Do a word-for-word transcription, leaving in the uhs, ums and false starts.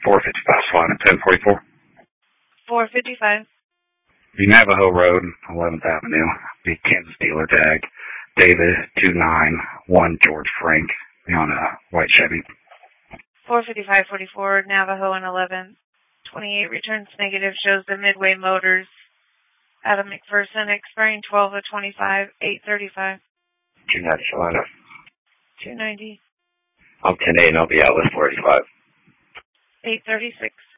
four fifty-five slot at ten forty-four. four fifty-five. The Navajo Road, eleventh Avenue. The Kansas dealer tag. David two nine one George Frank on a white Chevy. four fifty-five forty-four, Navajo and eleventh. twenty-eight returns negative, shows the Midway Motors. Adam McPherson, expiring twelve of twenty-five, eight thirty-five. two ninety Solana. two ninety. I'm ten eight and I'll be out with forty-five. eight thirty-six.